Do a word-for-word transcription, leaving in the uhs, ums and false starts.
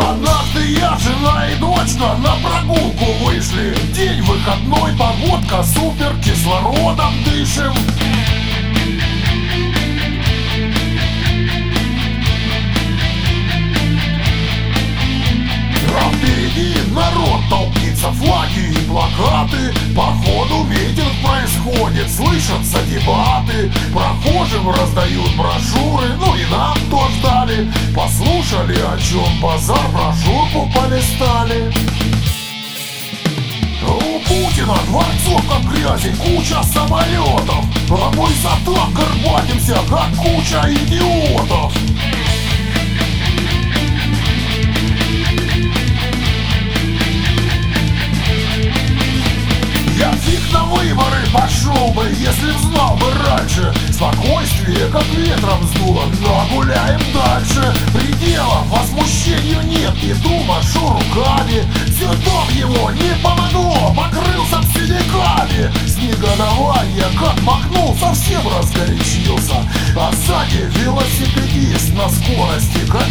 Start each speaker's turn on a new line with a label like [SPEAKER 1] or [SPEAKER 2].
[SPEAKER 1] Однажды я, жена и дочка на прогулку вышли. День выходной, погодка супер, кислородом дышим. А впереди народ толпится, флаги и плакаты. Походу митинг происходит, слышатся дебаты. Прохожим раздают брошюры, ну и нам тоже дали. Послушали, о чем базар, брошюрку полистали. У Путина дворцов как грязи, куча самолетов. А мы за так горбатимся, как куча идиотов. Я фиг на выборы пошел бы, если б знал бы раньше. Спокойствие как ветром сдуло, но гуляем дальше. Предела возмущению нет, иду машу руками. Цветом его не помогло, покрылся синяками. С негодования как махнул, совсем разгорячился. А сзади велосипедист на скорости, как